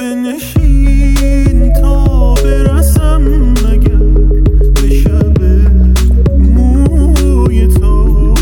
بنشین تا برسم مگر به شب موی تو.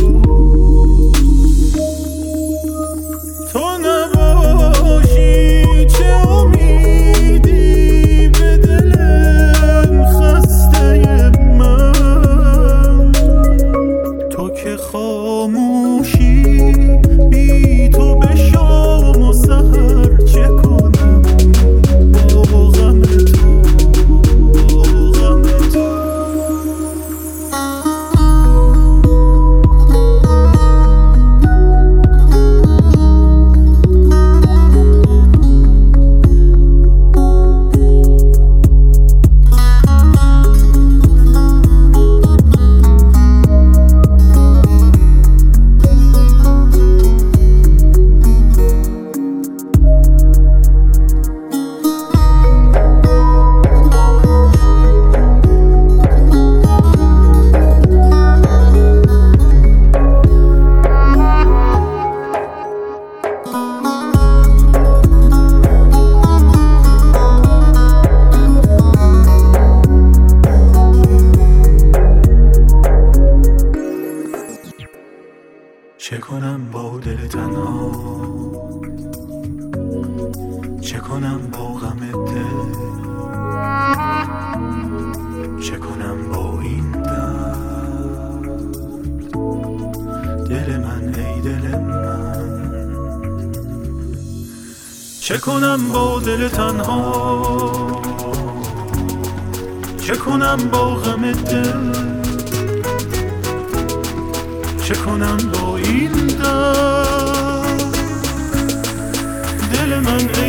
تو نباشی چه امیدی به دلم خسته من، تو که خاموشی بی تو به شام و سحر چه کنم با غم تو، با غم تو. چه کنم با دل تنها، چه کنم با غم دل، چه کنم با این درد، دل من ای دل من. چه کنم با دل تنها، چه کنم با غم دل، چه کنم با این درد، دل من